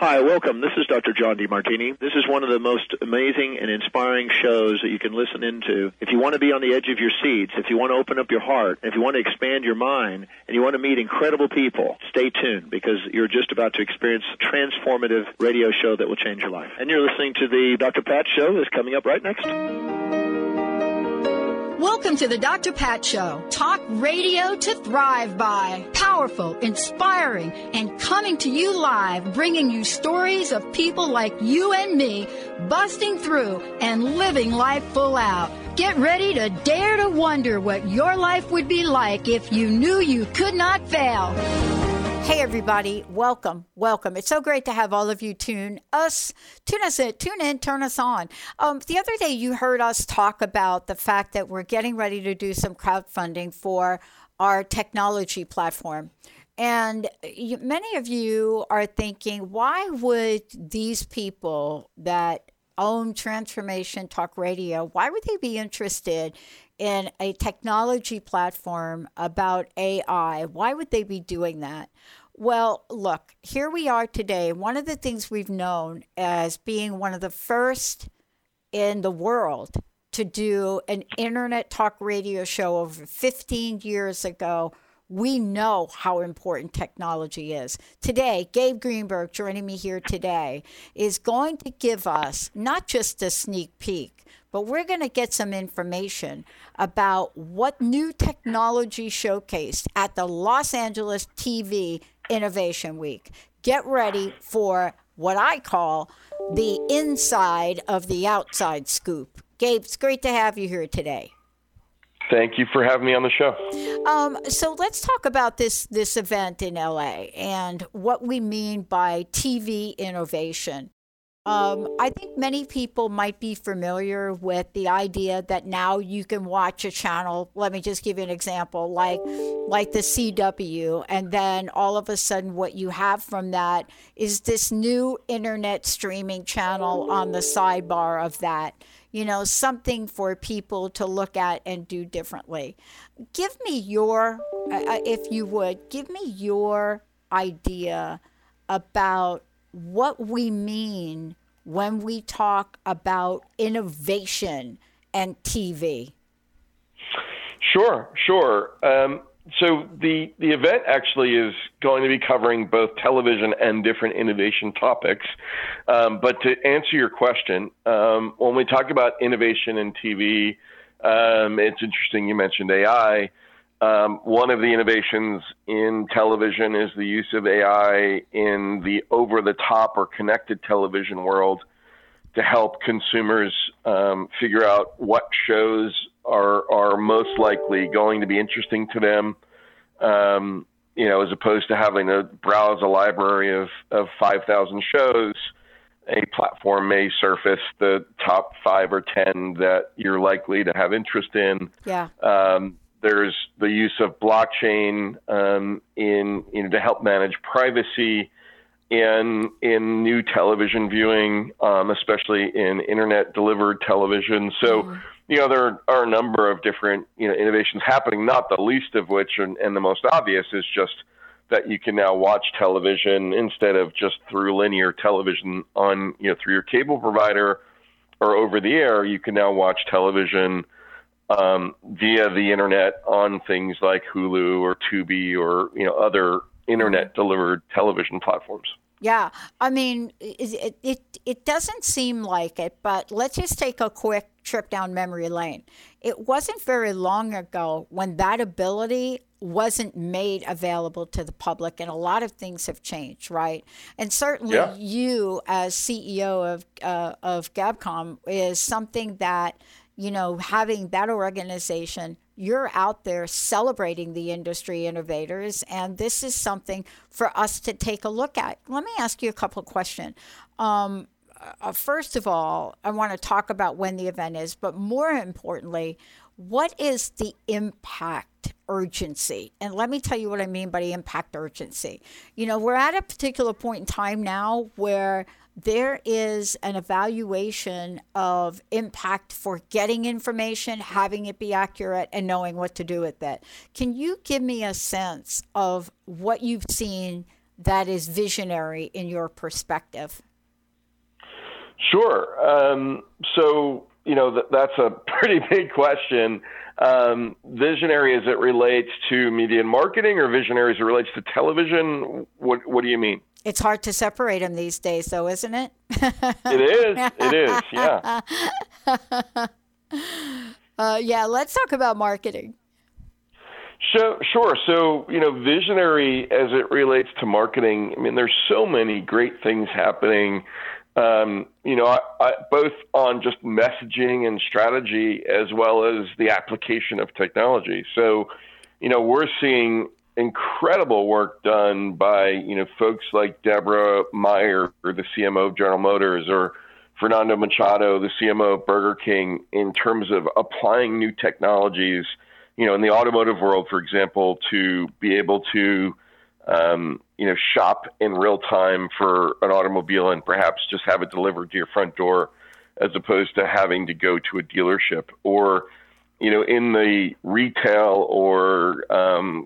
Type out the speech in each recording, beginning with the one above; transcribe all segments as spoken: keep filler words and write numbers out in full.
Hi, welcome. This is Doctor John DeMartini. This is one of the most amazing and inspiring shows that you can listen into. If you want to be on the edge of your seats, if you want to open up your heart, if you want to expand your mind, and you want to meet incredible people, stay tuned because you're just about to experience a transformative radio show that will change your life. And you're listening to the Doctor Pat Show that's coming up right next. Welcome to the Doctor Pat Show. Talk radio to thrive by. Powerful, inspiring, and coming to you live, bringing you stories of people like you and me, busting through and living life full out. Get ready to dare to wonder what your life would be like if you knew you could not fail. Hey, everybody. Welcome. Welcome. It's so great to have all of you tune us, tune us in, tune in, turn us on. Um, the other day, you heard us talk about the fact that we're getting ready to do some crowdfunding for our technology platform. And you, many of you are thinking, why would these people that own Transformation Talk Radio, why would they be interested in a technology platform about A I? Why would they be doing that? Well, look, here we are today. One of the things we've known as being one of the first in the world to do an internet talk radio show over fifteen years ago, we know how important technology is. Today, Gabe Greenberg, joining me here today, is going to give us not just a sneak peek, but we're going to get some information about what new technology showcased at the Los Angeles T V Innovation Week. Get ready for what I call the inside of the outside scoop. Gabe, it's great to have you here today. Thank you for having me on the show. Um, so let's talk about this this event in L A and what we mean by T V innovation. Um, I think many people might be familiar with the idea that now you can watch a channel. Let me just give you an example, like like the C W, and then all of a sudden what you have from that is this new internet streaming channel on the sidebar of that. You know, something for people to look at and do differently. Give me your, uh, if you would, give me your idea about what we mean when we talk about innovation and T V. Sure, sure. Um, so the, the event actually is going to be covering both television and different innovation topics. Um, but to answer your question, um, when we talk about innovation in T V, um, it's interesting you mentioned A I. Um, one of the innovations in television is the use of A I in the over-the-top or connected television world to help consumers um, figure out what shows are are most likely going to be interesting to them, um, you know, as opposed to having to browse a library of, of five thousand shows. A platform may surface the top five or ten that you're likely to have interest in. Yeah. Um, there's the use of blockchain um, in, you know, to help manage privacy in in new television viewing, um, especially in internet-delivered television. So, mm. you know, there are a number of different, you know, innovations happening, not the least of which, and, and the most obvious, is just that you can now watch television instead of just through linear television on, you know, through your cable provider or over the air. You can now watch television um, via the internet on things like Hulu or Tubi or, you know, other internet-delivered television platforms. Yeah, I mean, it, it it doesn't seem like it, but let's just take a quick trip down memory lane. It wasn't very long ago when that ability wasn't made available to the public, and a lot of things have changed, right? And certainly yeah. you as C E O of uh, of Gabcom is something that, you know, having that organization, you're out there celebrating the industry innovators, and this is something for us to take a look at. Let me ask you a couple of questions. Um, uh, first of all, I want to talk about when the event is, but more importantly, what is the impact urgency? And let me tell you what I mean by impact urgency. You know, we're at a particular point in time now where there is an evaluation of impact for getting information, having it be accurate, and knowing what to do with it. Can you give me a sense of what you've seen that is visionary in your perspective? Sure. Um, so, you know, th- that's a pretty big question. Um, visionary as it relates to media and marketing, or visionary as it relates to television? What What do you mean? It's hard to separate them these days, though, isn't it? It is. It is. Yeah. uh, yeah. Let's talk about marketing. So, sure. So, you know, visionary as it relates to marketing, I mean, there's so many great things happening. Um, you know, I, I, both on just messaging and strategy, as well as the application of technology. So, you know, we're seeing incredible work done by, you know, folks like Deborah Meyer, or the C M O of General Motors, or Fernando Machado, the C M O of Burger King, in terms of applying new technologies, you know, in the automotive world, for example, to be able to Um, you know, shop in real time for an automobile and perhaps just have it delivered to your front door, as opposed to having to go to a dealership. Or, you know, in the retail or um,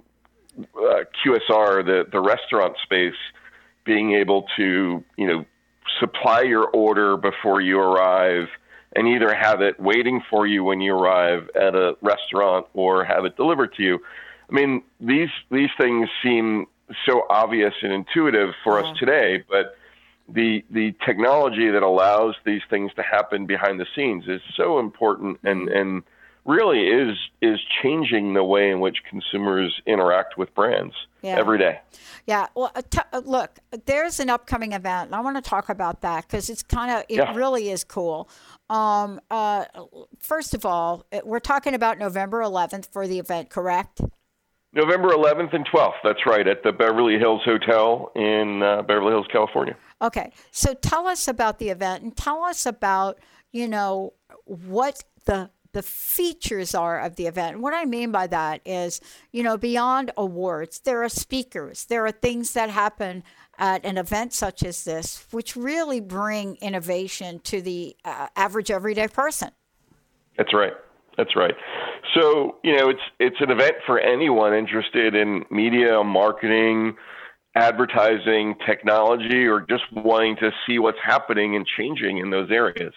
uh, Q S R, the, the restaurant space, being able to, you know, supply your order before you arrive and either have it waiting for you when you arrive at a restaurant or have it delivered to you. I mean, these these things seem so obvious and intuitive for us today, but the the technology that allows these things to happen behind the scenes is so important, and, and really is is changing the way in which consumers interact with brands yeah. every day. Yeah. Well, t- look, there's an upcoming event, and I want to talk about that because it's kind of, it yeah. really is cool. Um, uh, first of all, we're talking about November eleventh for the event, correct? November eleventh and twelfth, that's right, at the Beverly Hills Hotel in uh, Beverly Hills, California. Okay, so tell us about the event, and tell us about, you know, what the the features are of the event. And what I mean by that is, you know, beyond awards, there are speakers, there are things that happen at an event such as this, which really bring innovation to the uh, average everyday person. That's right. That's right. So, you know, it's it's an event for anyone interested in media, marketing, advertising, technology, or just wanting to see what's happening and changing in those areas.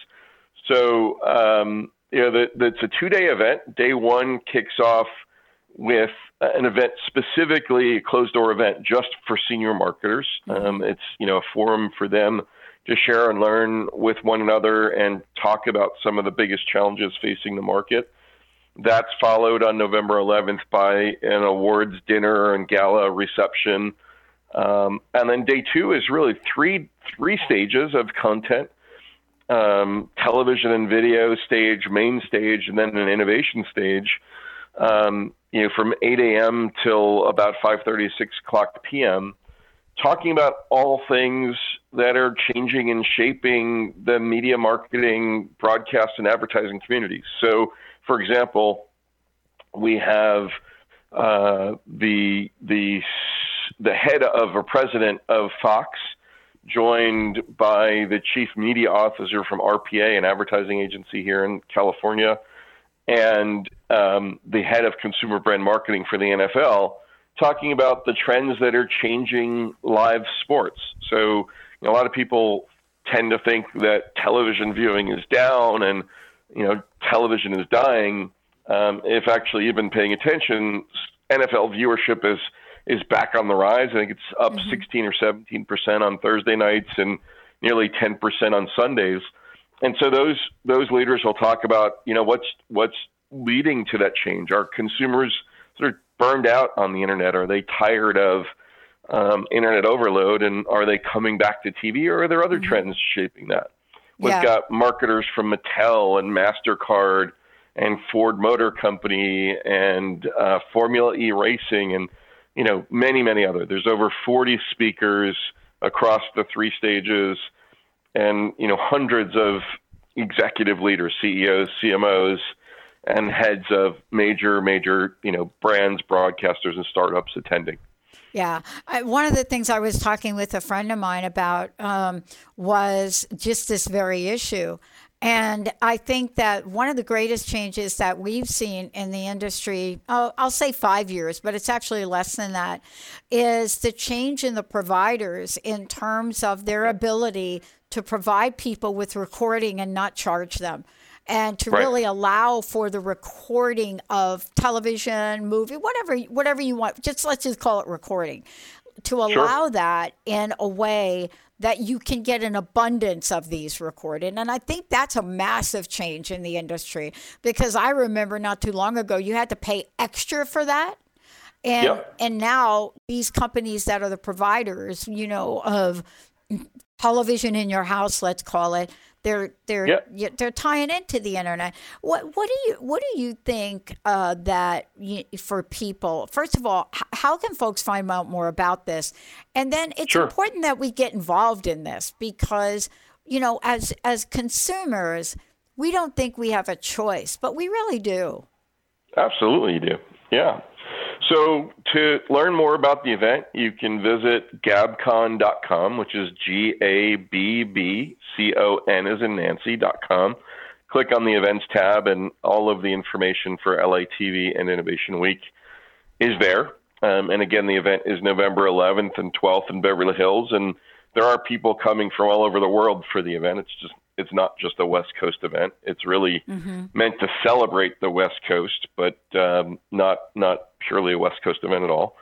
So, um, you know, the, the, it's a two-day event. Day one kicks off with an event, specifically a closed-door event just for senior marketers. Um, it's, you know, a forum for them to share and learn with one another and talk about some of the biggest challenges facing the market. That's followed on November eleventh by an awards dinner and gala reception. Um, and then day two is really three three stages of content, um, television and video stage, main stage, and then an innovation stage, um, you know, from eight a.m. till about five thirty, six o'clock p.m., talking about all things that are changing and shaping the media, marketing, broadcast, and advertising communities. So, for example, we have uh, the the the head of a president of Fox, joined by the chief media officer from R P A, an advertising agency here in California, and um, the head of consumer brand marketing for the N F L, talking about the trends that are changing live sports. So, you know, a lot of people tend to think that television viewing is down and, you know, television is dying. Um, if actually you've been paying attention, N F L viewership is is back on the rise. I think it's up mm-hmm. sixteen or seventeen percent on Thursday nights and nearly ten percent on Sundays. And so those those leaders will talk about, you know, what's what's leading to that change. Are consumers sort of burned out on the internet? Are they tired of um, internet overload? And are they coming back to T V, or are there other mm-hmm. trends shaping that? We've yeah. got marketers from Mattel and MasterCard and Ford Motor Company and uh, Formula E Racing and, you know, many, many other. There's over forty speakers across the three stages and, you know, hundreds of executive leaders, C E Os, C M Os, and heads of major, major, you know, brands, broadcasters, and startups attending. Yeah. I, one of the things I was talking with a friend of mine about um, was just this very issue. And I think that one of the greatest changes that we've seen in the industry, oh, I'll say five years, but it's actually less than that, is the change in the providers in terms of their ability to provide people with recording and not charge them. And to right. really allow for the recording of television, movie, whatever, whatever you want. Just let's just call it recording. To allow sure. that in a way that you can get an abundance of these recorded. And I think that's a massive change in the industry, because I remember not too long ago, you had to pay extra for that. And yep. and now these companies that are the providers, you know, of television in your house, let's call it, they're they're yep. they're tying into the internet. What what do you what do you think uh, that you, for people? First of all, h- how can folks find out more about this? And then it's sure. important that we get involved in this, because you know, as as consumers, we don't think we have a choice, but we really do. Absolutely, you do. Yeah. So to learn more about the event, you can visit gabcon dot com, which is G A B B C O N as in Nancy dot com. Click on the events tab, and all of the information for L A T V and Innovation Week is there. Um, and again, the event is November eleventh and twelfth in Beverly Hills, and there are people coming from all over the world for the event. It's just It's not just a West Coast event. It's really mm-hmm. meant to celebrate the West Coast, but um, not not purely a West Coast event at all.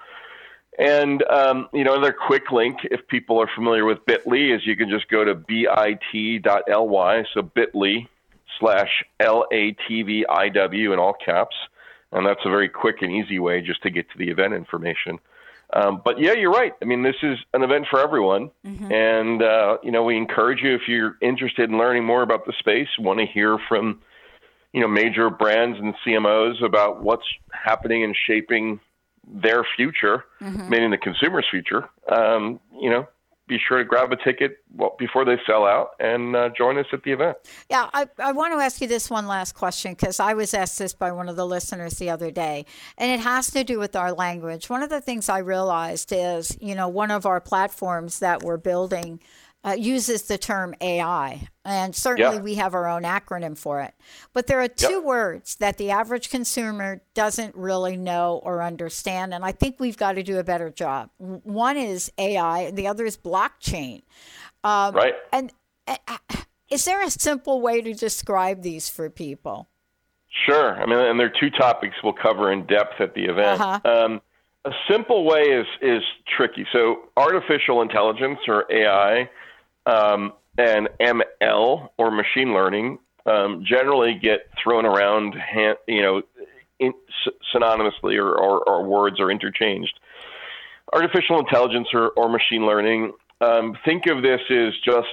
And, um, you know, another quick link, if people are familiar with Bitly, is you can just go to bit dot l y, so bit.ly slash L A T V I W in all caps. And that's a very quick and easy way just to get to the event information. Um, but yeah, you're right. I mean, this is an event for everyone. Mm-hmm. And, uh, you know, we encourage you, if you're interested in learning more about the space, want to hear from, you know, major brands and C M Os about what's happening and shaping their future, mm-hmm. meaning the consumer's future, um, you know, be sure to grab a ticket before they sell out and uh, join us at the event. Yeah, I, I want to ask you this one last question, because I was asked this by one of the listeners the other day, and it has to do with our language. One of the things I realized is, you know, one of our platforms that we're building uh, uses the term A I, and certainly yeah. we have our own acronym for it. But there are two yep. words that the average consumer doesn't really know or understand, and I think we've got to do a better job. One is A I, and the other is blockchain. Um, right. And uh, is there a simple way to describe these for people? Sure. I mean, and there are two topics we'll cover in depth at the event. Uh-huh. Um, a simple way is is tricky. So artificial intelligence, or A I, um, and M L, or machine learning, um, generally get thrown around, hand, you know, in, synonymously, or, or, or words are interchanged. Artificial intelligence, or, or machine learning, um, think of this as just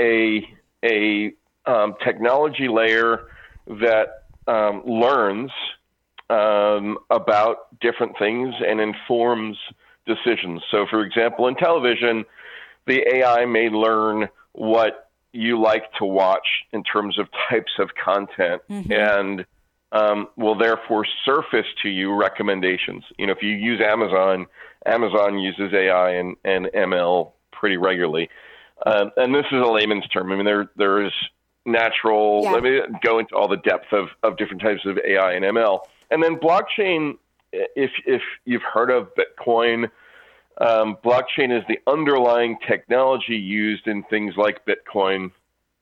a a um, technology layer that um, learns um, about different things and informs decisions. So, for example, in television, the A I may learn what you like to watch in terms of types of content, mm-hmm. and um, will therefore surface to you recommendations. You know, if you use Amazon, Amazon uses A I and, and M L pretty regularly. Um, and this is a layman's term. I mean, there there is natural, yeah. let me go into all the depth of, of different types of A I and M L. And then blockchain, if if you've heard of Bitcoin, um, blockchain is the underlying technology used in things like Bitcoin.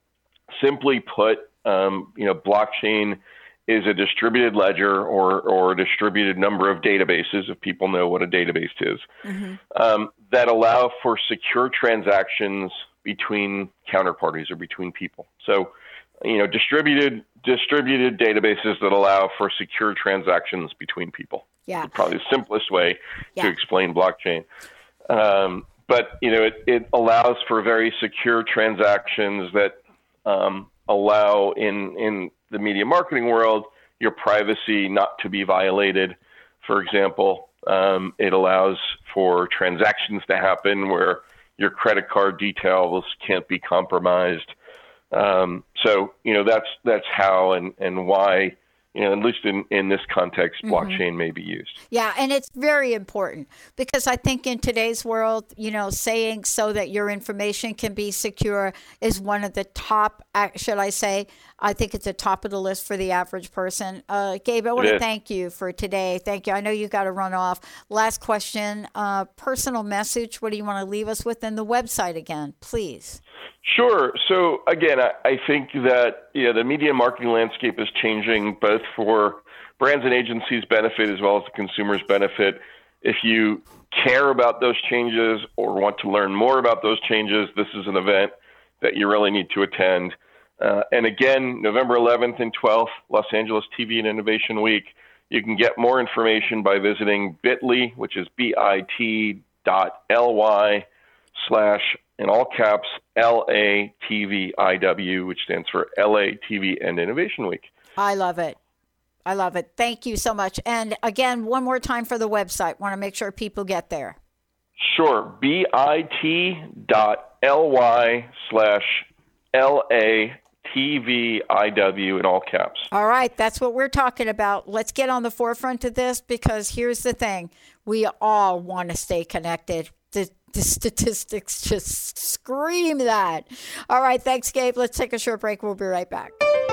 Simply put, um, you know, blockchain is a distributed ledger, or or a distributed number of databases, if people know what a database is, mm-hmm. um, that allow for secure transactions between counterparties or between people. So, you know, distributed distributed databases that allow for secure transactions between people. Yeah, probably the simplest way yeah. to explain blockchain. Um, but you know, it, it allows for very secure transactions that um, allow in in the media marketing world your privacy not to be violated. For example, um, it allows for transactions to happen where your credit card details can't be compromised. Um, so, you know, that's that's how and, and why you know, at least in, in this context, Mm-hmm. blockchain may be used. Yeah, and it's very important because I think in today's world, you know, saying so that your information can be secure is one of the top, should I say, I think it's the top of the list for the average person. Uh, Gabe, I want to thank you for today. Thank you. I know you got to run off. Last question, uh, personal message. What do you want to leave us with? And the website again, please. Sure. So again, I, I think that yeah, the media marketing landscape is changing both for brands and agencies' benefit as well as the consumer's benefit. If you care about those changes or want to learn more about those changes, this is an event that you really need to attend. Uh, and again, November eleventh and twelfth, Los Angeles T V and Innovation Week. You can get more information by visiting bit.ly, which is bit.ly slash, in all caps, L A T V I W, which stands for L A T V and Innovation Week. I love it. I love it. Thank you so much. And again, one more time for the website. Want to make sure people get there. Sure. bit.ly slash L A T V I W in all caps. All right. That's what we're talking about. Let's get on the forefront of this because here's the thing. We all want to stay connected. The, the statistics just scream that. All right. Thanks, Gabe. Let's take a short break. We'll be right back.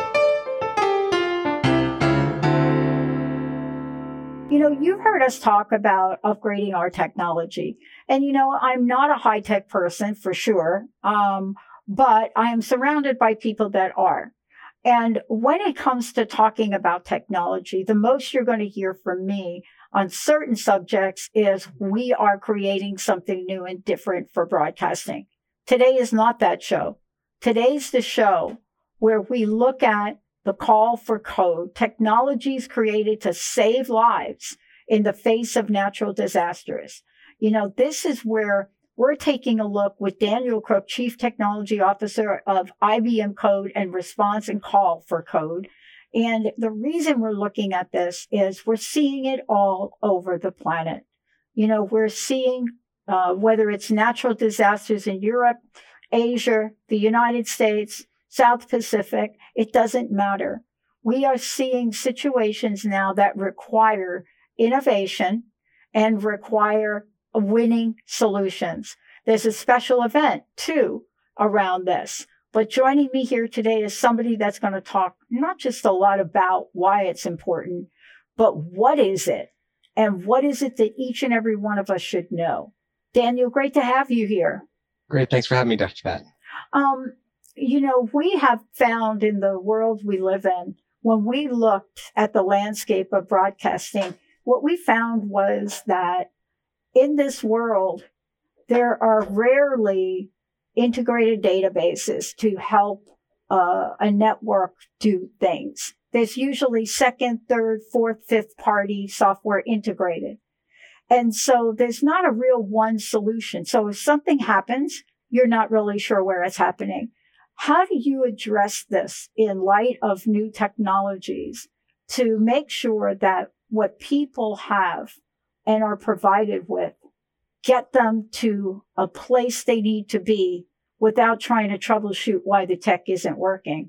You know, you've heard us talk about upgrading our technology. And, you know, I'm not a high-tech person for sure, um, but I am surrounded by people that are. And when it comes to talking about technology, the most you're going to hear from me on certain subjects is we are creating something new and different for broadcasting. Today is not that show. Today's the show where we look at the call for code, technologies created to save lives in the face of natural disasters. You know, this is where we're taking a look with Daniel Crook, Chief Technology Officer of I B M Code and Response and Call for Code. And the reason we're looking at this is we're seeing it all over the planet. You know, we're seeing uh, whether it's natural disasters in Europe, Asia, the United States, South Pacific, it doesn't matter. We are seeing situations now that require innovation and require winning solutions. There's a special event, too, around this. But joining me here today is somebody that's going to talk not just a lot about why it's important, but what is it? And what is it that each and every one of us should know? Daniel, great to have you here. Great. Thanks for having me, Doctor Pat. Um, You know, we have found in the world we live in, when we looked at the landscape of broadcasting, what we found was that in this world, there are rarely integrated databases to help uh, a network do things. There's usually second, third, fourth, fifth party software integrated. And so there's not a real one solution. So if something happens, you're not really sure where it's happening. How do you address this in light of new technologies to make sure that what people have and are provided with get them to a place they need to be without trying to troubleshoot why the tech isn't working?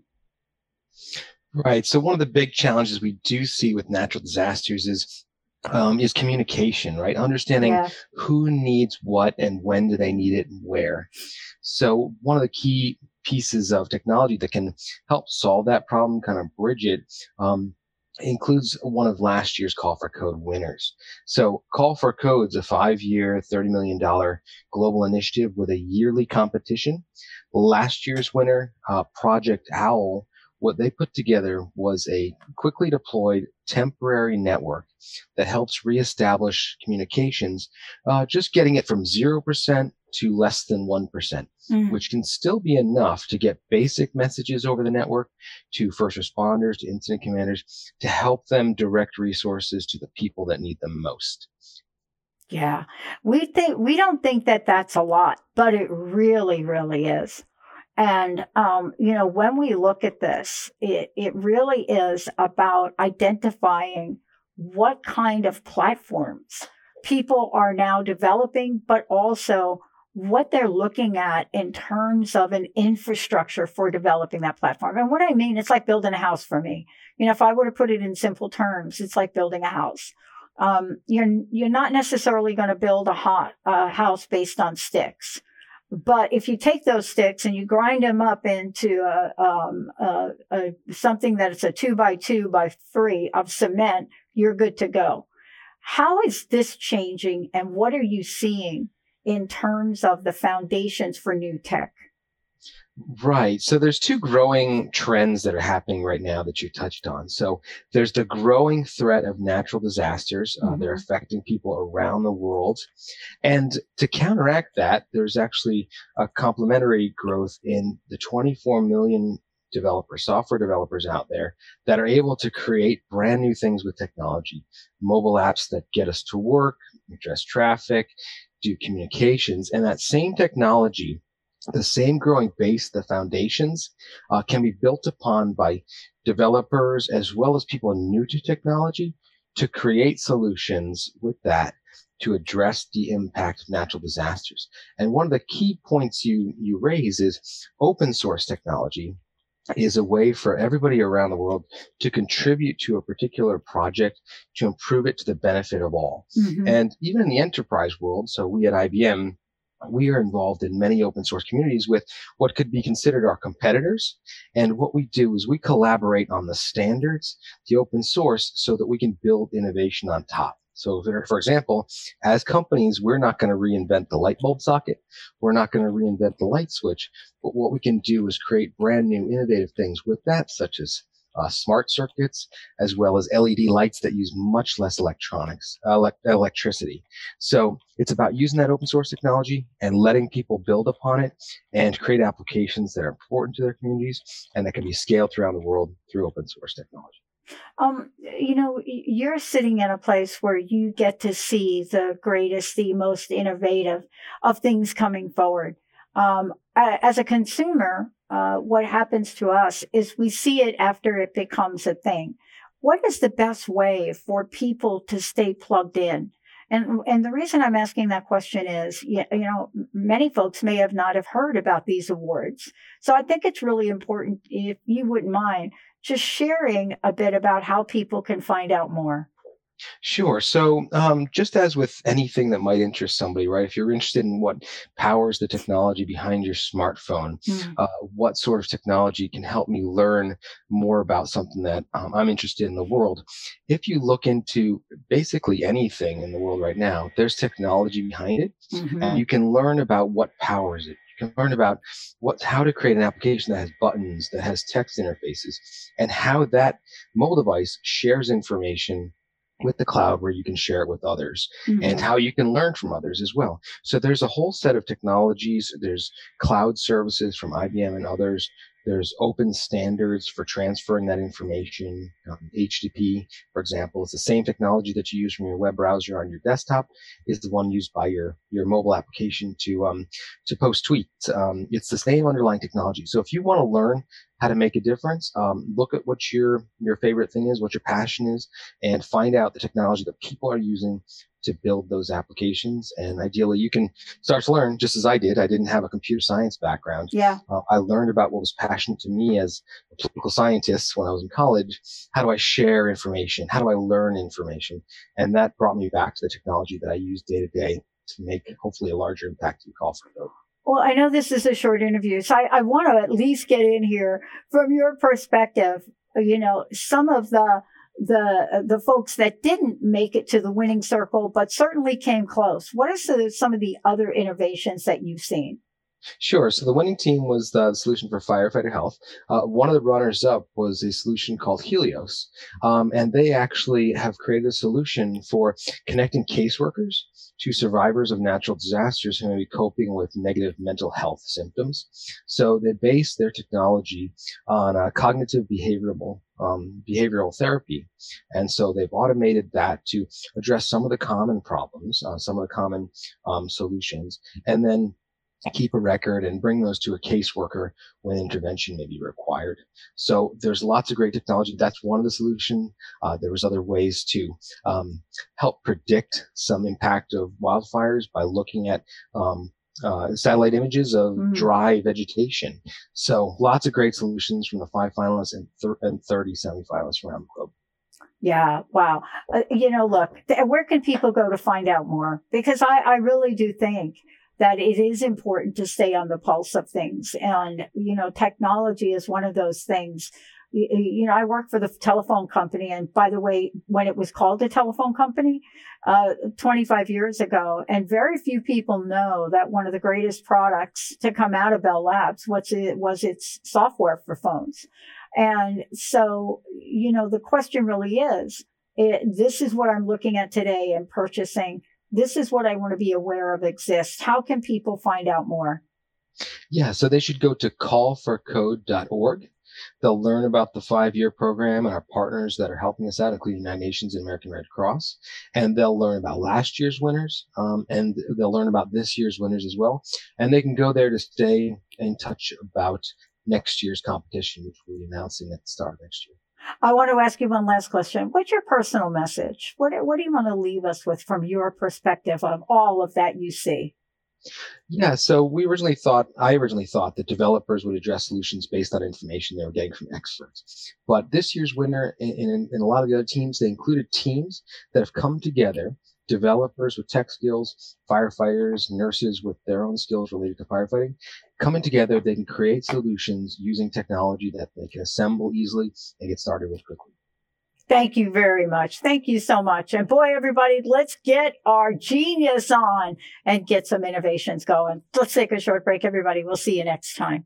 Right. So one of the big challenges we do see with natural disasters is um, is communication, right? Understanding yeah. who needs what and when do they need it and where. So one of the key pieces of technology that can help solve that problem, kind of bridge it, um, includes one of last year's Call for Code winners. So Call for Code is a five-year, thirty million dollars global initiative with a yearly competition. Last year's winner, uh, Project Owl, what they put together was a quickly deployed temporary network that helps reestablish communications, uh, just getting it from zero percent to less than one percent, mm. which can still be enough to get basic messages over the network to first responders, to incident commanders, to help them direct resources to the people that need them most. Yeah, we think we don't think that that's a lot, but it really, really is. And, um, you know, when we look at this, it, it really is about identifying what kind of platforms people are now developing, but also what they're looking at in terms of an infrastructure for developing that platform. And what I mean, it's like building a house for me. You know, if I were to put it in simple terms, it's like building a house. Um, you're you're not necessarily going to build a hot, uh, house based on sticks. But if you take those sticks and you grind them up into a, um, a, a, something that is a two by two by three of cement, you're good to go. How is this changing, and what are you seeing in terms of the foundations for new tech? Right. So there's two growing trends that are happening right now that you touched on. So there's the growing threat of natural disasters. Uh, mm-hmm. They're affecting people around the world. And to counteract that, there's actually a complementary growth in the twenty-four million developers, software developers out there that are able to create brand new things with technology, mobile apps that get us to work, address traffic, do communications, and that same technology, the same growing base, the foundations, uh, can be built upon by developers as well as people new to technology to create solutions with that to address the impact of natural disasters. And one of the key points you, you raise is open source technology is a way for everybody around the world to contribute to a particular project to improve it to the benefit of all. Mm-hmm. And even in the enterprise world, so we at I B M, we are involved in many open source communities with what could be considered our competitors. And what we do is we collaborate on the standards, the open source, so that we can build innovation on top. So for example, as companies, we're not going to reinvent the light bulb socket. We're not going to reinvent the light switch. But what we can do is create brand new innovative things with that, such as Uh, smart circuits, as well as L E D lights that use much less electronics, uh, electricity. So it's about using that open source technology and letting people build upon it and create applications that are important to their communities and that can be scaled around the world through open source technology. Um, you know, you're sitting in a place where you get to see the greatest, the most innovative of things coming forward. Um, as a consumer, uh, what happens to us is we see it after it becomes a thing. What is the best way for people to stay plugged in? And and the reason I'm asking that question is, you know, many folks may have not have heard about these awards. So I think it's really important, if you wouldn't mind, just sharing a bit about how people can find out more. Sure. So um, just as with anything that might interest somebody, right? If you're interested in what powers the technology behind your smartphone, mm. uh, what sort of technology can help me learn more about something that um, I'm interested in the world. If you look into basically anything in the world right now, there's technology behind it. Mm-hmm. And you can learn about what powers it. You can learn about what, how to create an application that has buttons, that has text interfaces, and how that mobile device shares information with the cloud where you can share it with others, mm-hmm. and how you can learn from others as well. So there's a whole set of technologies. There's cloud services from I B M and others. There's open standards for transferring that information. Um, H T T P, for example, is the same technology that you use from your web browser on your desktop is the one used by your, your mobile application to, um, to post tweets. Um, it's the same underlying technology. So if you want to learn how to make a difference, um, look at what your, your favorite thing is, what your passion is, and find out the technology that people are using to build those applications. And ideally, you can start to learn just as I did. I didn't have a computer science background. Yeah. Uh, I learned about what was passionate to me as a political scientist when I was in college. How do I share information? How do I learn information? And that brought me back to the technology that I use day to day to make hopefully a larger impact in call for code. Well, I know this is a short interview, so I, I want to at least get in here from your perspective, you know, some of the the the folks that didn't make it to the winning circle, but certainly came close. What are some, some of the other innovations that you've seen? Sure. So the winning team was the solution for firefighter health. Uh, one of the runners up was a solution called Helios. Um, and they actually have created a solution for connecting caseworkers to survivors of natural disasters who may be coping with negative mental health symptoms. So they base their technology on uh, cognitive behavioral um, behavioral therapy. And so they've automated that to address some of the common problems, uh, some of the common um, solutions, and then keep a record and bring those to a caseworker when intervention may be required. So there's lots of great technology. That's one of the solutions. Uh, there was other ways to um, help predict some impact of wildfires by looking at um, uh, satellite images of mm-hmm. dry vegetation. So lots of great solutions from the five finalists and, th- and thirty semi-finalists around the globe. Yeah. Wow. Uh, you know, look, th- where can people go to find out more? Because I, I really do think that it is important to stay on the pulse of things. And, you know, technology is one of those things. You, you know, I work for the telephone company. And by the way, when it was called a telephone company, uh, twenty-five years ago, and very few people know that one of the greatest products to come out of Bell Labs was, it, was its software for phones. And so, you know, the question really is, it, this is what I'm looking at today and purchasing. This is what I want to be aware of exists. How can people find out more? Yeah, so they should go to call for code dot org. They'll learn about the five-year program and our partners that are helping us out, including United Nations and American Red Cross. And they'll learn about last year's winners, um, and they'll learn about this year's winners as well. And they can go there to stay in touch about next year's competition, which we'll be announcing at the start of next year. I want to ask you one last question. What's your personal message? What, what do you want to leave us with from your perspective of all of that you see? Yeah, so we originally thought, I originally thought that developers would address solutions based on information they were getting from experts. But this year's winner and, and, and a lot of the other teams, they included teams that have come together, developers with tech skills, firefighters, nurses with their own skills related to firefighting. Coming together, they can create solutions using technology that they can assemble easily and get started with quickly. Thank you very much. Thank you so much. And boy, everybody, let's get our genius on and get some innovations going. Let's take a short break, everybody. We'll see you next time.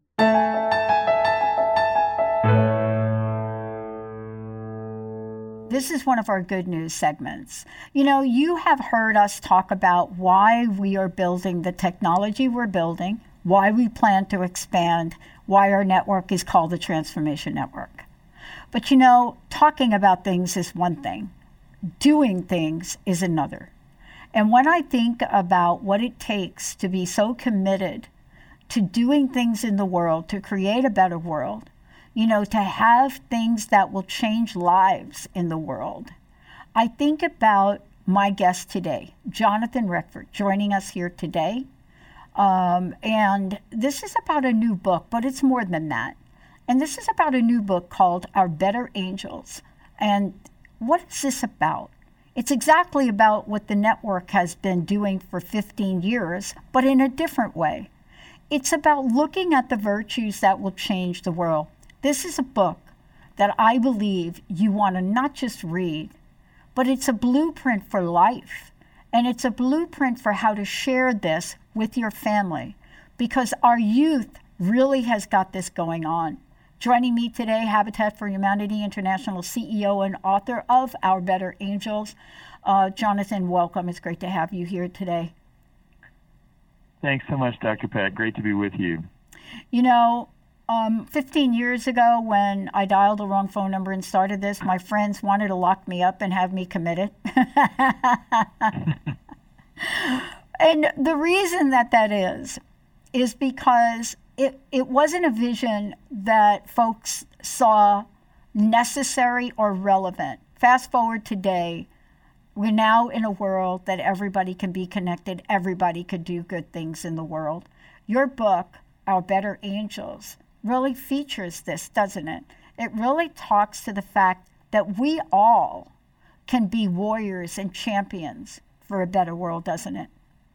This is one of our good news segments. You know, you have heard us talk about why we are building the technology we're building, why we plan to expand, why our network is called the Transformation Network. But you know, talking about things is one thing. Doing things is another. And when I think about what it takes to be so committed to doing things in the world, to create a better world, you know, to have things that will change lives in the world, I think about my guest today, Jonathan Reckford, joining us here today. Um, and this is about a new book, but it's more than that. And this is about a new book called Our Better Angels. And what is this about? It's exactly about what the network has been doing for fifteen years, but in a different way. It's about looking at the virtues that will change the world. This is a book that I believe you want to not just read, but it's a blueprint for life. And it's a blueprint for how to share this with your family, because our youth really has got this going on. Joining me today, Habitat for Humanity International C E O and author of Our Better Angels. Uh, Jonathan, welcome. It's great to have you here today. Thanks so much, Doctor Pat. Great to be with you. You know, um, fifteen years ago when I dialed the wrong phone number and started this, my friends wanted to lock me up and have me committed. And the reason that that is, is because It, it wasn't a vision that folks saw necessary or relevant. Fast forward today, we're now in a world that everybody can be connected, everybody could do good things in the world. Your book, Our Better Angels, really features this, doesn't it? It really talks to the fact that we all can be warriors and champions for a better world, doesn't it?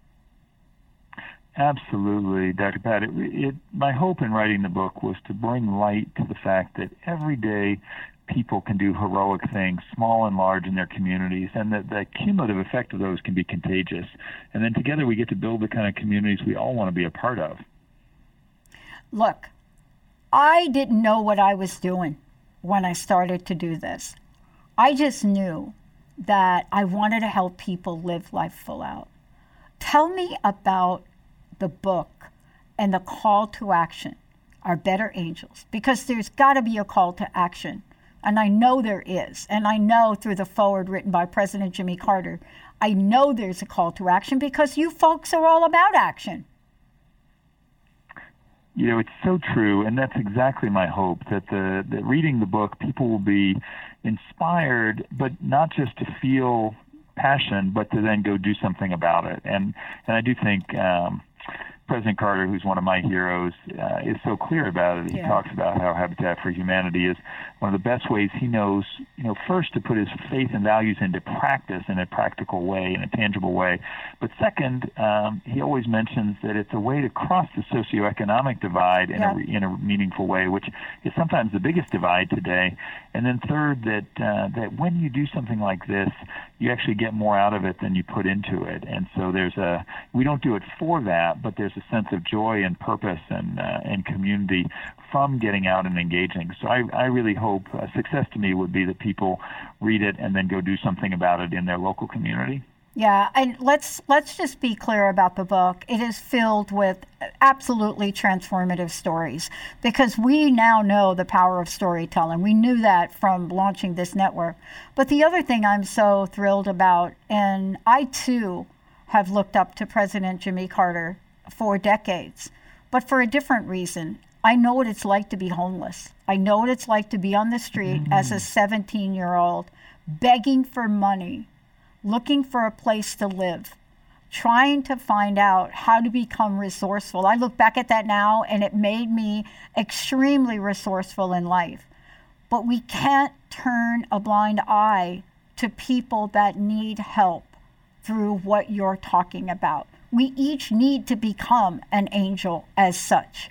Absolutely, Doctor Pat. It, it, my hope in writing the book was to bring light to the fact that every day people can do heroic things, small and large, in their communities, and that the cumulative effect of those can be contagious. And then together we get to build the kind of communities we all want to be a part of. Look, I didn't know what I was doing when I started to do this. I just knew that I wanted to help people live life full out. Tell me about the book and the call to action, Our Better Angels, because there's got to be a call to action. And I know there is. And I know through the foreword written by President Jimmy Carter, I know there's a call to action because you folks are all about action. You know, it's so true, and that's exactly my hope, that the that reading the book, people will be inspired, but not just to feel passion, but to then go do something about it. And and I do think um, President Carter, who's one of my heroes, uh, is so clear about it. He yeah. talks about how Habitat for Humanity is one of the best ways he knows, you know, first to put his faith and values into practice in a practical way, in a tangible way. But second, um, he always mentions that it's a way to cross the socioeconomic divide in, yeah. a, in a meaningful way, which is sometimes the biggest divide today. And then third, that uh, that when you do something like this, you actually get more out of it than you put into it. And so there's a, we don't do it for that, but there's a sense of joy and purpose and uh, and community from getting out and engaging. So I, I really hope uh, success to me would be that people read it and then go do something about it in their local community. Yeah, and let's let's just be clear about the book. It is filled with absolutely transformative stories because we now know the power of storytelling. We knew that from launching this network. But the other thing I'm so thrilled about, and I too have looked up to President Jimmy Carter for decades, but for a different reason. I know what it's like to be homeless. I know what it's like to be on the street mm-hmm. as a seventeen-year-old, begging for money, looking for a place to live, trying to find out how to become resourceful. I look back at that now, and it made me extremely resourceful in life. But we can't turn a blind eye to people that need help through what you're talking about. We each need to become an angel as such.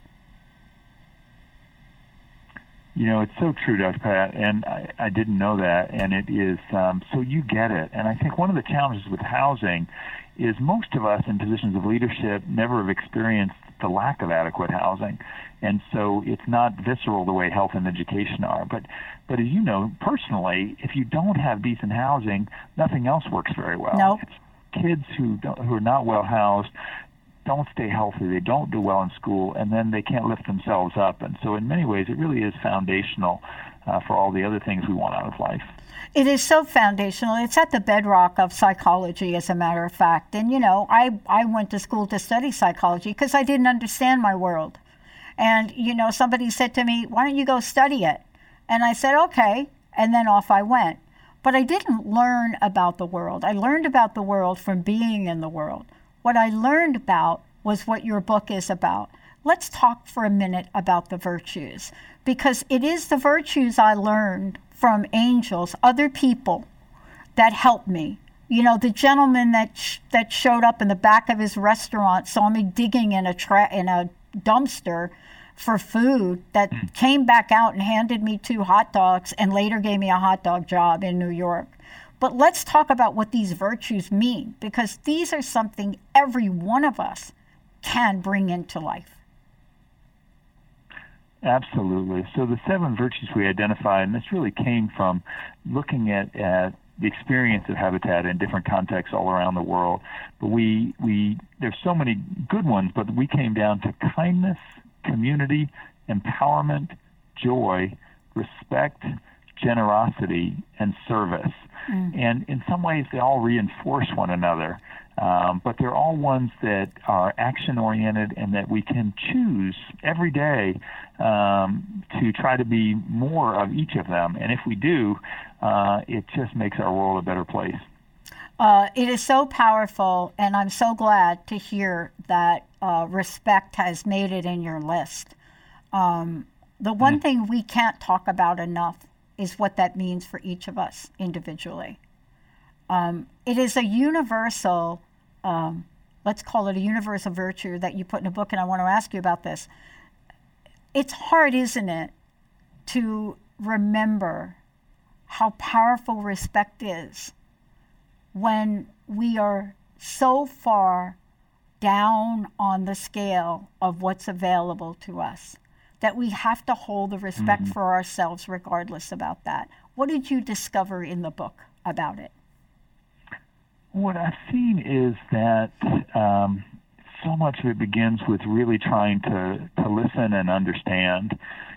You know, it's so true, Doctor Pat, and I, I didn't know that, and it is, um, so you get it. And I think one of the challenges with housing is most of us in positions of leadership never have experienced the lack of adequate housing. And so it's not visceral the way health and education are. But, but as you know, personally, if you don't have decent housing, nothing else works very well. Nope. It's kids who don't, who are not well housed don't stay healthy, they don't do well in school, and then they can't lift themselves up. And so in many ways, it really is foundational uh, for all the other things we want out of life. It is so foundational. It's at the bedrock of psychology, as a matter of fact. And, you know, I, I went to school to study psychology because I didn't understand my world. And, you know, somebody said to me, why don't you go study it? And I said, okay. And then off I went. But I didn't learn about the world. I learned about the world from being in the world. What I learned about was what your book is about. Let's talk for a minute about the virtues, because it is the virtues I learned from angels, other people that helped me. You know, the gentleman that sh- that showed up in the back of his restaurant saw me digging in a tra- in a dumpster for food, that came back out and handed me two hot dogs and later gave me a hot dog job in New York. But let's talk about what these virtues mean, because these are something every one of us can bring into life. Absolutely. So the seven virtues we identified, and this really came from looking at, at the experience of Habitat in different contexts all around the world. But we we there's so many good ones, but we came down to kindness, community, empowerment, joy, respect, generosity, and service. Mm. And in some ways, they all reinforce one another. Um, but they're all ones that are action-oriented and that we can choose every day um, to try to be more of each of them. And if we do, uh, it just makes our world a better place. Uh, it is so powerful, and I'm so glad to hear that uh, respect has made it in your list. Um, the one mm. thing we can't talk about enough is what that means for each of us individually. Um, it is a universal, um, let's call it a universal virtue that you put in a book, and I want to ask you about this. It's hard, isn't it, to remember how powerful respect is when we are so far down on the scale of what's available to us, that we have to hold the respect mm-hmm. for ourselves regardless about that. What did you discover in the book about it? What I've seen is that um, so much of it begins with really trying to, to listen and understand.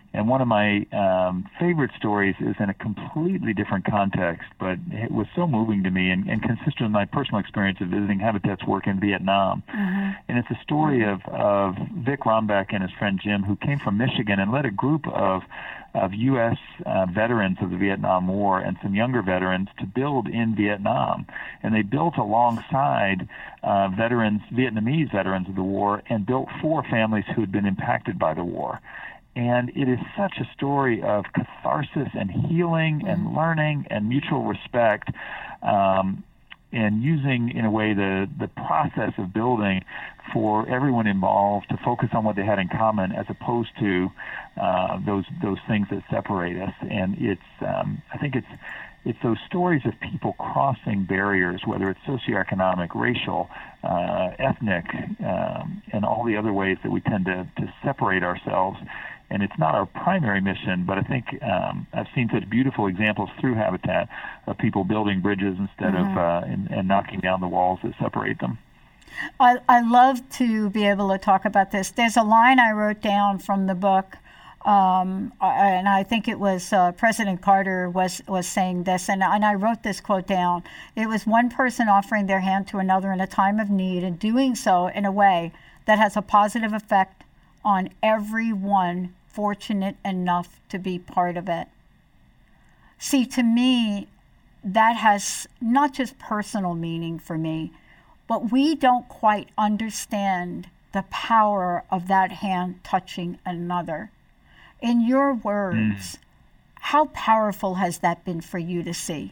And one of my um, favorite stories is in a completely different context, but it was so moving to me and, and consistent with my personal experience of visiting Habitat's work in Vietnam. Mm-hmm. And it's a story of, of Vic Rombeck and his friend Jim, who came from Michigan and led a group of of U S uh, veterans of the Vietnam War and some younger veterans to build in Vietnam. And they built alongside uh, veterans, Vietnamese veterans of the war, and built for families who had been impacted by the war. And it is such a story of catharsis and healing mm-hmm. and learning and mutual respect, um, and using, in a way, the, the process of building for everyone involved to focus on what they had in common as opposed to uh, those those things that separate us. And it's um, I think it's it's those stories of people crossing barriers, whether it's socioeconomic, racial, uh, ethnic, um, and all the other ways that we tend to, to separate ourselves. And it's not our primary mission, but I think um, I've seen such beautiful examples through Habitat of people building bridges instead mm-hmm. of uh, and, and knocking down the walls that separate them. I, I love to be able to talk about this. There's a line I wrote down from the book, um, and I think it was uh, President Carter was, was saying this, and, and I wrote this quote down. It was one person offering their hand to another in a time of need and doing so in a way that has a positive effect on everyone fortunate enough to be part of it. See, to me, that has not just personal meaning for me, but we don't quite understand the power of that hand touching another. In your words, mm. how powerful has that been for you to see?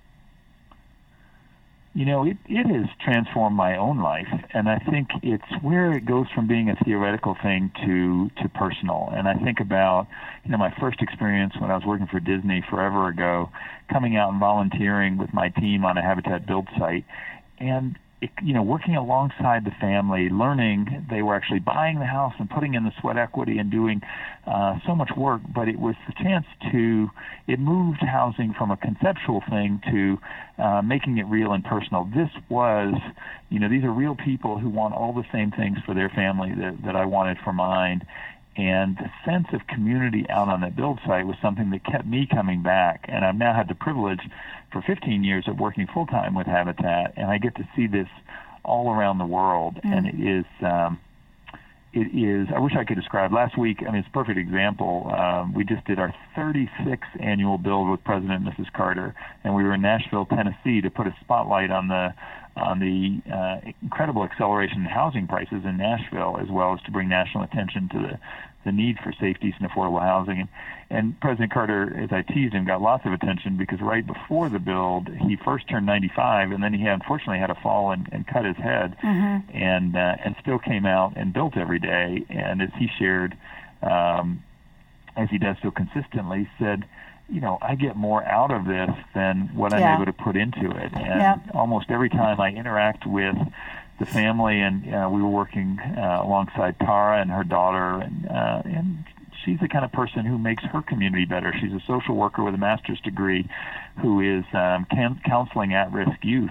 You know, it, it has transformed my own life, and I think it's where it goes from being a theoretical thing to, to personal. And I think about, you know, my first experience when I was working for Disney forever ago, coming out and volunteering with my team on a Habitat build site, and It, you know, working alongside the family, learning. They were actually buying the house and putting in the sweat equity and doing uh, so much work, but it was the chance to, it moved housing from a conceptual thing to uh, making it real and personal. This was, you know, these are real people who want all the same things for their family that, that I wanted for mine. And the sense of community out on that build site was something that kept me coming back. And I've now had the privilege for fifteen years of working full-time with Habitat, and I get to see this all around the world. Mm. And it is, um, it is, I wish I could describe. Last week, I mean, it's a perfect example. Um, we just did our thirty-sixth annual build with President and Missus Carter, and we were in Nashville, Tennessee, to put a spotlight on the on the uh, incredible acceleration in housing prices in Nashville, as well as to bring national attention to the, the need for safe, decent, affordable housing. And, and President Carter, as I teased him, got lots of attention because right before the build, he first turned ninety-five, and then he unfortunately had a fall and, and cut his head, mm-hmm. and uh, and still came out and built every day. And as he shared, um, as he does so consistently, said, you know, I get more out of this than what I'm yeah. able to put into it. And yeah. almost every time I interact with the family, and uh, we were working uh, alongside Tara and her daughter, and uh, and she's the kind of person who makes her community better. She's a social worker with a master's degree who is um, can- counseling at-risk youth.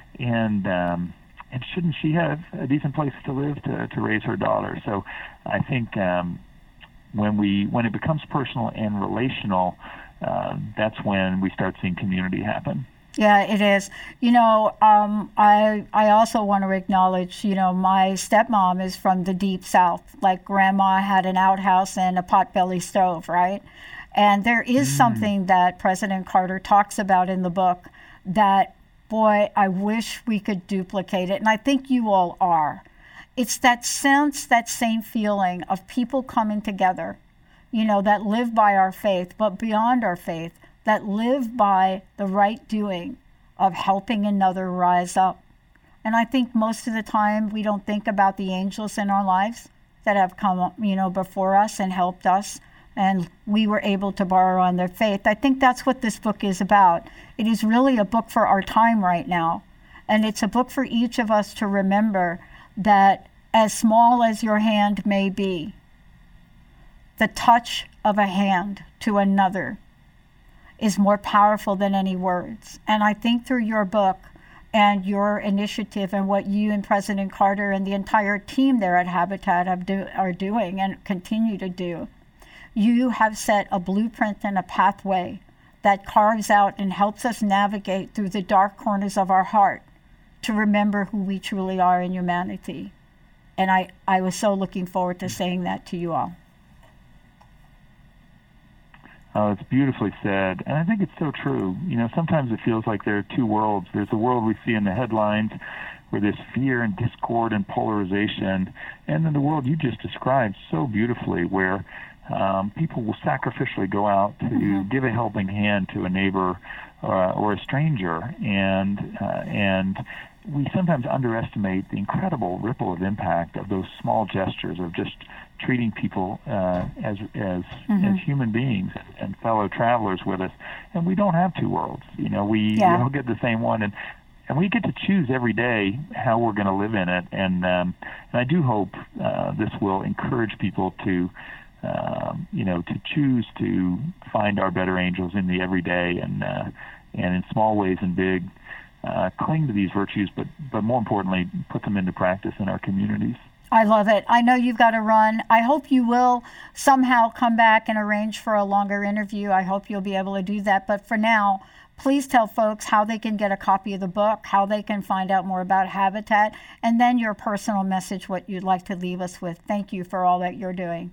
And um, and shouldn't she have a decent place to live to, to raise her daughter? So I think um, when we when it becomes personal and relational, Uh, that's when we start seeing community happen. Yeah, it is. You know, um, I I also want to acknowledge, you know, my stepmom is from the deep South. Like Grandma had an outhouse and a potbelly stove, right? And there is mm. something that President Carter talks about in the book that, boy, I wish we could duplicate it. And I think you all are. It's that sense, that same feeling of people coming together, you know, that live by our faith, but beyond our faith, that live by the right doing of helping another rise up. And I think most of the time we don't think about the angels in our lives that have come, you know, before us and helped us, and we were able to borrow on their faith. I think that's what this book is about. It is really a book for our time right now. And it's a book for each of us to remember that as small as your hand may be, the touch of a hand to another is more powerful than any words. And I think through your book and your initiative and what you and President Carter and the entire team there at Habitat have do, are doing and continue to do, You have set a blueprint and a pathway that carves out and helps us navigate through the dark corners of our heart to remember who we truly are in humanity. And I, I was so looking forward to saying that to you all. Oh, it's beautifully said. And I think it's so true. You know, sometimes it feels like there are two worlds. There's the world we see in the headlines where there's fear and discord and polarization. And then the world you just described so beautifully where um, people will sacrificially go out to mm-hmm. give a helping hand to a neighbor uh, or a stranger. And uh, and we sometimes underestimate the incredible ripple of impact of those small gestures of just treating people uh, as as mm-hmm. as human beings and fellow travelers with us. And we don't have two worlds. You know, we, yeah. we all get the same one, and and we get to choose every day how we're going to live in it. And um, and I do hope uh, this will encourage people to, um, you know, to choose to find our better angels in the everyday and uh, and in small ways and big. Uh, cling to these virtues, but but more importantly, put them into practice in our communities. I love it. I know you've got to run. I hope you will somehow come back and arrange for a longer interview. I hope you'll be able to do that. But for now, please tell folks how they can get a copy of the book, how they can find out more about Habitat, and then your personal message, what you'd like to leave us with. Thank you for all that you're doing.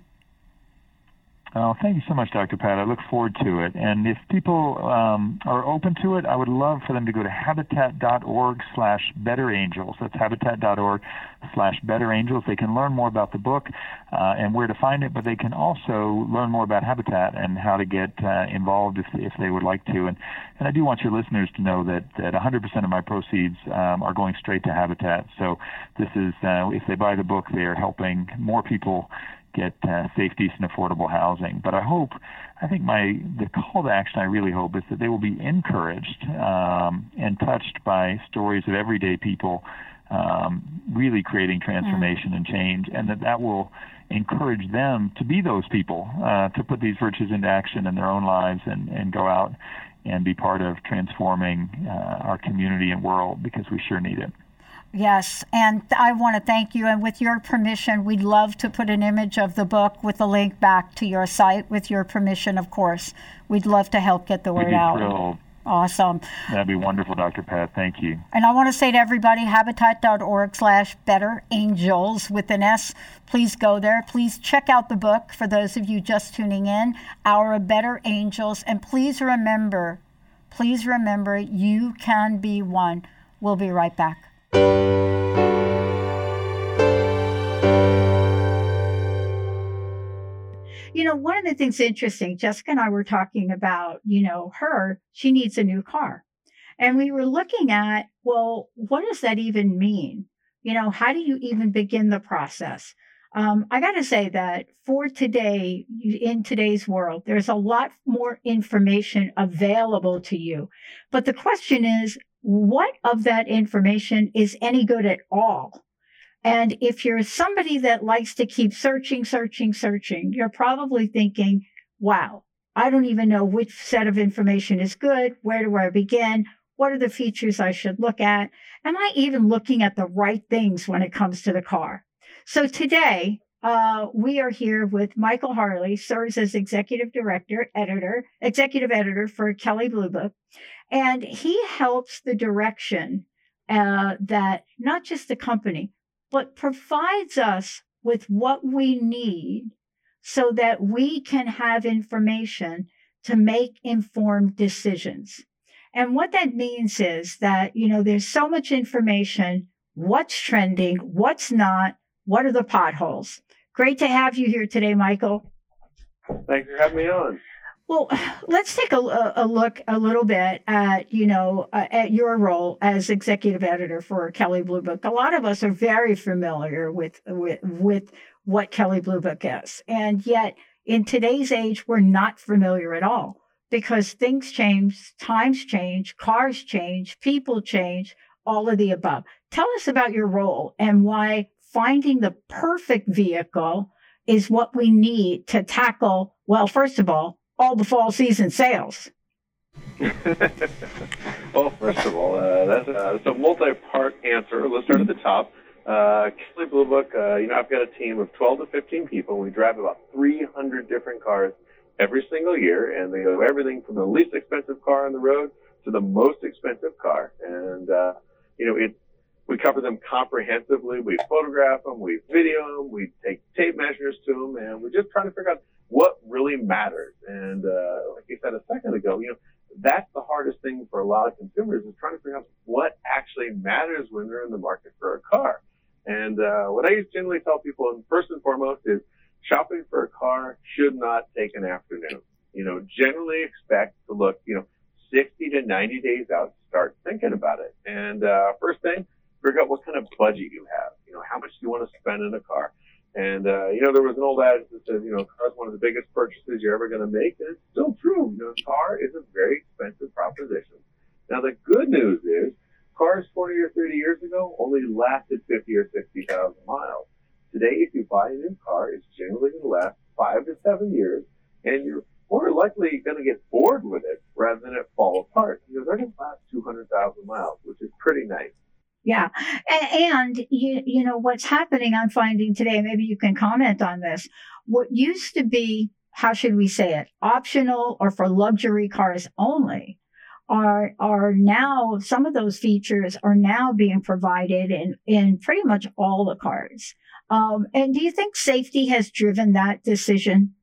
Oh, thank you so much, Doctor Pat. I look forward to it. And if people um, are open to it, I would love for them to go to habitat.org slash better angels. That's habitat.org slash better angels. They can learn more about the book uh, and where to find it, but they can also learn more about Habitat and how to get uh, involved if, if they would like to. And, and I do want your listeners to know that, that one hundred percent of my proceeds um, are going straight to Habitat. So this is, uh, if they buy the book, they are helping more people get uh, safe, decent, affordable housing. But I hope, I think my the call to action I really hope is that they will be encouraged um, and touched by stories of everyday people um, really creating transformation mm. and change, and that that will encourage them to be those people, uh, to put these virtues into action in their own lives and, and go out and be part of transforming uh, our community and world, because we sure need it. Yes, and I want to thank you. And with your permission, we'd love to put an image of the book with a link back to your site. With your permission, of course. We'd love to help get the word out. Thrilled. Awesome. That'd be wonderful, Doctor Pat. Thank you. And I want to say to everybody, habitat.org slash better angels with an S. Please go there. Please check out the book for those of you just tuning in, Our Better Angels. And please remember, please remember, you can be one. We'll be right back. You know, one of the things interesting, Jessica and I were talking about, you know, her, she needs a new car. And we were looking at, well, what does that even mean? You know, how do you even begin the process? Um, I got to say that for today, in today's world, there's a lot more information available to you. But the question is, what of that information is any good at all? And if you're somebody that likes to keep searching, searching, searching, you're probably thinking, wow, I don't even know which set of information is good. Where do I begin? What are the features I should look at? Am I even looking at the right things when it comes to the car? So today, uh, we are here with Michael Harley, serves as executive director, editor, executive editor for Kelley Blue Book. And he helps the direction uh, that not just the company, but provides us with what we need so that we can have information to make informed decisions. And what that means is that, you know, there's so much information, what's trending, what's not, what are the potholes. Great to have you here today, Michael. Thanks for having me on. Well, let's take a, a look a little bit at, you know, uh, at your role as executive editor for Kelley Blue Book. A lot of us are very familiar with, with, with what Kelley Blue Book is. And yet, in today's age, we're not familiar at all because things change, times change, cars change, people change, all of the above. Tell us about your role and why finding the perfect vehicle is what we need to tackle, well, first of all, all the fall season sales. Well, first of all, uh, that's, a, that's a multi-part answer. Let's start at the top. Uh, Kelley Blue Book, uh, you know, I've got a team of twelve to fifteen people. We drive about three hundred different cars every single year, and they go everything from the least expensive car on the road to the most expensive car. And, uh, you know, it, we cover them comprehensively. We photograph them, we video them, we take tape measures to them, and we're just trying to figure out what really matters. And, uh, like you said a second ago, you know, that's the hardest thing for a lot of consumers is trying to figure out what actually matters when they're in the market for a car. And uh, what I generally tell people, and first and foremost, is shopping for a car should not take an afternoon. You know, generally expect to look, you know, sixty to ninety days out to start thinking about it. And uh, first thing, figure out what kind of budget you have. You know, how much do you want to spend in a car? And, uh, you know, there was an old adage that says, you know, a car is one of the biggest purchases you're ever going to make. And it's still true. You know, a car is a very expensive proposition. Now, the good news is, cars forty or thirty years ago only lasted fifty or sixty thousand miles. Today, if you buy a new car, it's generally going to last five to seven years, and you're more likely going to get bored with it rather than it fall apart. You know, they're going to last two hundred thousand miles, which is pretty nice. Yeah. And, and, you, you know, what's happening, I'm finding today, maybe you can comment on this. What used to be, how should we say it, optional or for luxury cars only, are are now, some of those features are now being provided in, in pretty much all the cars. Um, and do you think safety has driven that decision?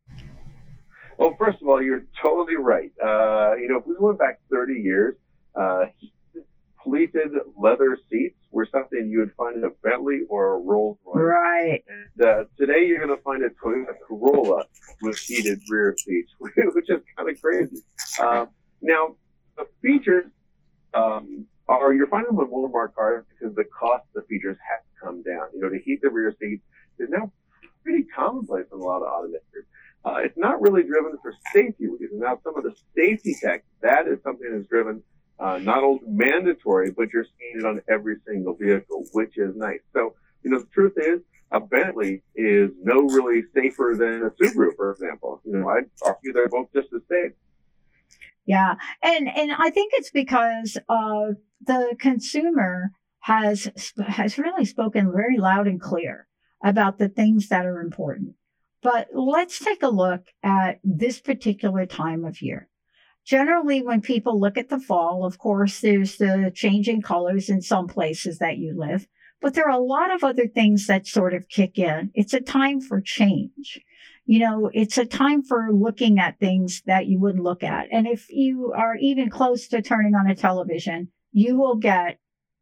Well, first of all, you're totally right. Uh, you know, if we went back thirty years, uh, pleated leather seats were something you would find in a Bentley or a Rolls Royce. Right. And uh, today you're going to find a Toyota Corolla with heated rear seats, which is kind of crazy. Uh, now, the features um, are, you're finding them in more and more cars because the cost of the features has come down. You know, to heat the rear seats is now pretty commonplace in a lot of automakers. Uh, it's not really driven for safety reasons. Now, some of the safety tech, that is something that's driven uh, not only mandatory, but you're seeing it on every single vehicle, which is nice. So, you know, the truth is, a Bentley is no really safer than a Subaru, for example. You know, I'd argue they're both just as safe. Yeah. And, and I think it's because, uh, the consumer has, has really spoken very loud and clear about the things that are important. But let's take a look at this particular time of year. Generally, when people look at the fall, of course, there's the changing colors in some places that you live, but there are a lot of other things that sort of kick in. It's a time for change. You know, it's a time for looking at things that you wouldn't look at. And if you are even close to turning on a television, you will get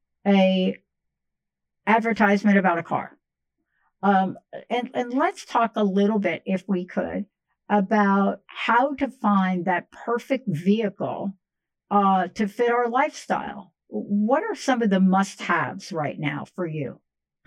a advertisement about a car. Um, and, and let's talk a little bit, if we could, about how to find that perfect vehicle uh, to fit our lifestyle. What are some of the must-haves right now for you?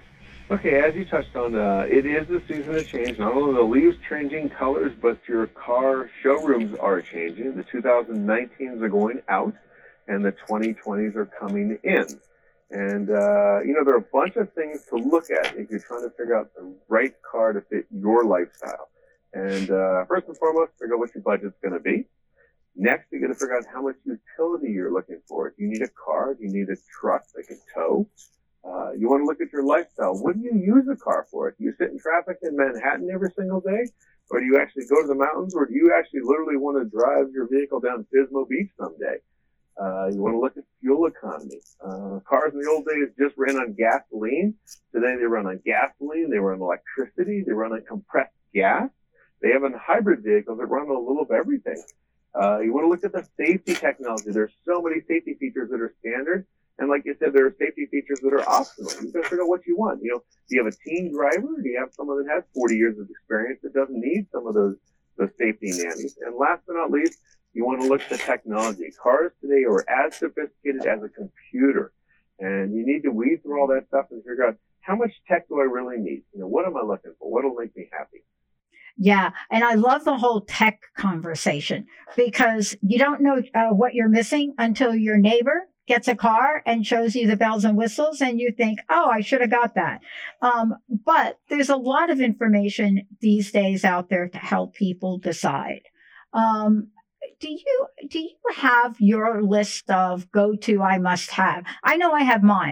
Okay, as you touched on, uh, it is the season of change. Not only the leaves changing colors, but your car showrooms are changing. The two thousand nineteens are going out, and the twenty twenties are coming in. And, uh, you know, there are a bunch of things to look at if you're trying to figure out the right car to fit your lifestyle. And uh, first and foremost, figure out what your budget's going to be. Next, you got to figure out how much utility you're looking for. Do you need a car? Do you need a truck that can tow? Uh, you want to look at your lifestyle. What do you use a car for? Do you sit in traffic in Manhattan every single day? Or do you actually go to the mountains? Or do you actually literally want to drive your vehicle down Pismo Beach someday? Uh, you want to look at fuel economy. Uh, cars in the old days just ran on gasoline. Today they run on gasoline. They run on electricity. They run on compressed gas. They have a hybrid vehicles that run on a little of everything. Uh, you want to look at the safety technology. There's so many safety features that are standard. And like you said, there are safety features that are optional. You got to figure out what you want. You know, do you have a teen driver? Or do you have someone that has forty years of experience that doesn't need some of those, those safety nannies? And last but not least, you want to look at the technology. Cars today are as sophisticated as a computer. And you need to weed through all that stuff and figure out how much tech do I really need? You know, what am I looking for? What will make me happy? Yeah. And I love the whole tech conversation because you don't know uh, what you're missing until your neighbor gets a car and shows you the bells and whistles and you think, oh, I should have got that. Um, but there's a lot of information these days out there to help people decide. Um, do you, do you have your list of go-to I must have? I know I have mine.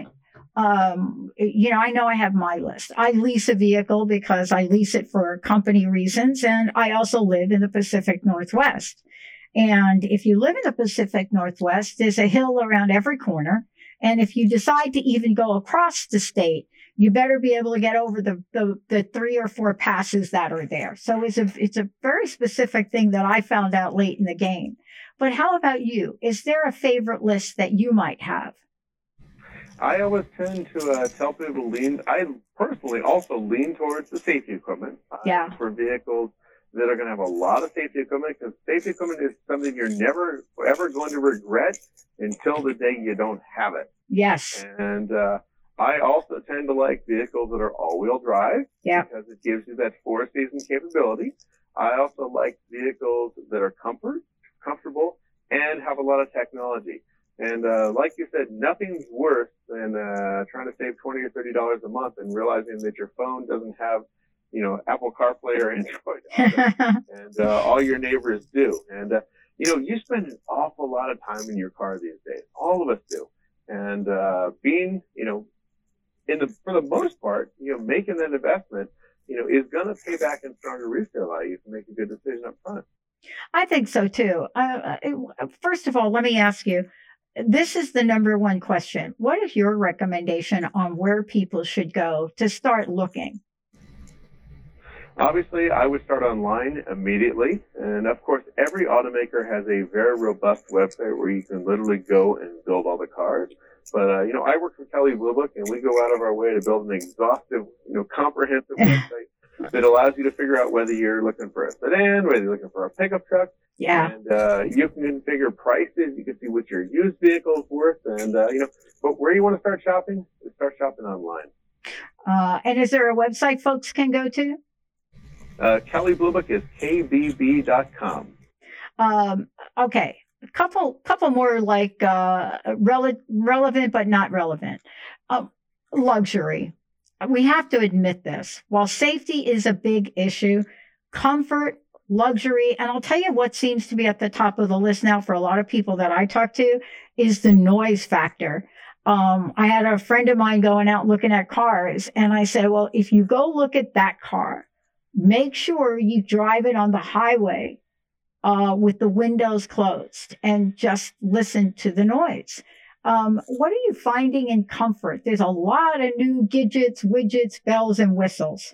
Um, you know, I know I have my list. I lease a vehicle because I lease it for company reasons. And I also live in the Pacific Northwest. And if you live in the Pacific Northwest, there's a hill around every corner. And if you decide to even go across the state, you better be able to get over the, the, the three or four passes that are there. So it's a, it's a very specific thing that I found out late in the game. But how about you? Is there a favorite list that you might have? I always tend to uh, tell people to lean. I personally also lean towards the safety equipment uh, yeah. for vehicles that are going to have a lot of safety equipment, because safety equipment is something you're never, ever going to regret until the day you don't have it. Yes. And uh, I also tend to like vehicles that are all-wheel drive yeah. because it gives you that four-season capability. I also like vehicles that are comfort, comfortable, and have a lot of technology. And uh, like you said, nothing's worse than uh, trying to save twenty or thirty dollars a month and realizing that your phone doesn't have, you know, Apple CarPlay or Android on it, and uh, all your neighbors do. And, uh, you know, you spend an awful lot of time in your car these days. All of us do. And uh, being, you know, in the for the most part, you know, making that investment, you know, is going to pay back in stronger resale value to make a good decision up front. I think so, too. Uh, first of all, let me ask you, this is the number one question. What is your recommendation on where people should go to start looking? Obviously, I would start online immediately. And of course, every automaker has a very robust website where you can literally go and build all the cars. But, uh, you know, I work for Kelley Blue Book, and we go out of our way to build an exhaustive, you know, comprehensive website that allows you to figure out whether you're looking for a sedan, whether you're looking for a pickup truck. Yeah. And uh, you can configure prices. You can see what your used vehicle is worth. And, uh, you know, but where you want to start shopping, is start shopping online. Uh, and is there a website folks can go to? Uh, Kelley Blue Book is K B B dot com. Um, okay. A couple, couple more like uh, rele- relevant but not relevant. Uh, luxury. We have to admit this. While safety is a big issue, comfort, luxury, and I'll tell you what seems to be at the top of the list now for a lot of people that I talk to is the noise factor. Um, I had a friend of mine going out looking at cars, and I said, well, if you go look at that car, make sure you drive it on the highway uh, with the windows closed and just listen to the noise. Um, what are you finding in comfort? There's a lot of new gadgets, widgets, bells, and whistles.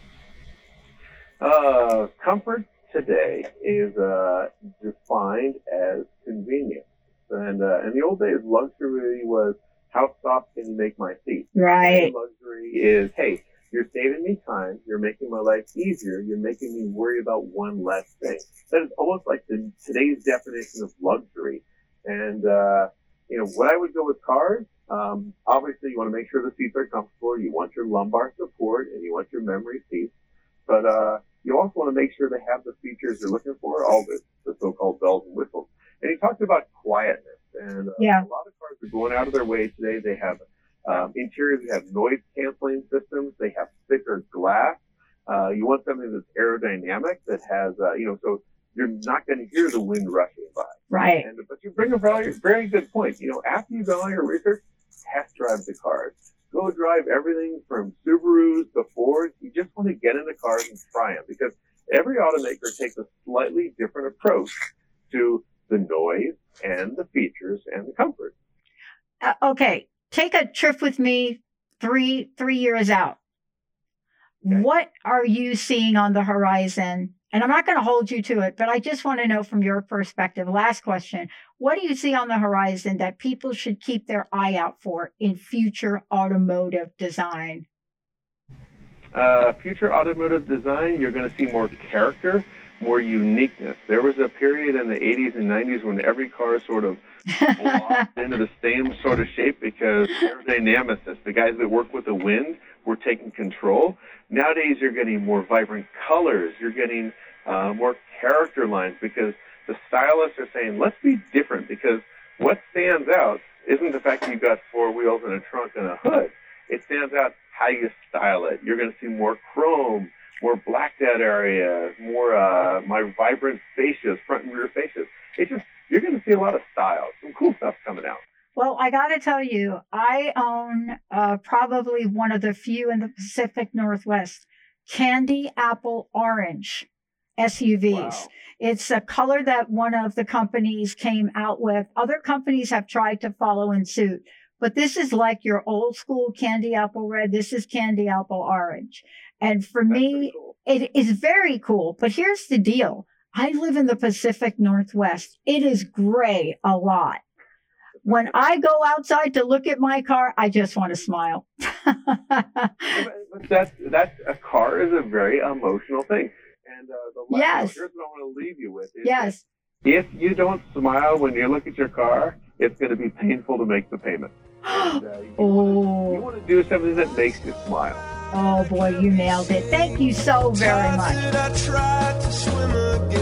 Uh, comfort today is uh, defined as convenience. And uh, in the old days, luxury was how soft can you make my seat? Right. Luxury is, hey, you're saving me time. You're making my life easier. You're making me worry about one less thing. That is almost like the, today's definition of luxury. And, uh, you know, what I would go with cars, um, obviously you want to make sure the seats are comfortable. You want your lumbar support and you want your memory seats. But, uh, you also want to make sure they have the features you're looking for, all the, the so-called bells and whistles. And he talked about quietness. And uh, yeah. a lot of cars are going out of their way today. They have um, interiors that have noise canceling systems. They have thicker glass. Uh, you want something that's aerodynamic, that has, uh, you know, so you're not going to hear the wind rushing by. Right. And, but you bring a very, very good point. You know, after you've done all your research, test drive the cars. Go drive everything from Subarus to Fords. You just want to get in the cars and try them, because every automaker takes a slightly different approach to the noise and the features and the comfort. Uh, okay. Take a trip with me three, three years out. Okay. What are you seeing on the horizon? And I'm not going to hold you to it, but I just want to know from your perspective. Last question. What do you see on the horizon that people should keep their eye out for in future automotive design? Uh, future automotive design, you're going to see more character, more uniqueness. There was a period in the eighties and nineties when every car sort of blocked into the same sort of shape because aerodynamicists, the guys that work with the wind, were taking control. Nowadays, you're getting more vibrant colors. You're getting uh, more character lines because the stylists are saying, let's be different, because what stands out isn't the fact that you've got four wheels and a trunk and a hood. It stands out how you style it. You're going to see more chrome, more blacked out areas, more uh, my vibrant fascias, front and rear fascias. It's just, you're going to see a lot of style. Some cool stuff coming out. Well, I got to tell you, I own uh, probably one of the few in the Pacific Northwest candy apple orange S U Vs. Wow. It's a color that one of the companies came out with. Other companies have tried to follow in suit, but this is like your old school candy apple red. This is candy apple orange. And for That's me, cool. It is very cool. But here's the deal. I live in the Pacific Northwest. It is gray a lot. When I go outside to look at my car, I just want to smile. But that's, that's, a car is a very emotional thing. And uh, the last yes. here's what I want to leave you with. Is yes. If you don't smile when you look at your car, it's going to be painful to make the payment. And, uh, you oh. Want to, you want to do something that makes you smile. Oh, boy, you nailed it. Thank you so very much.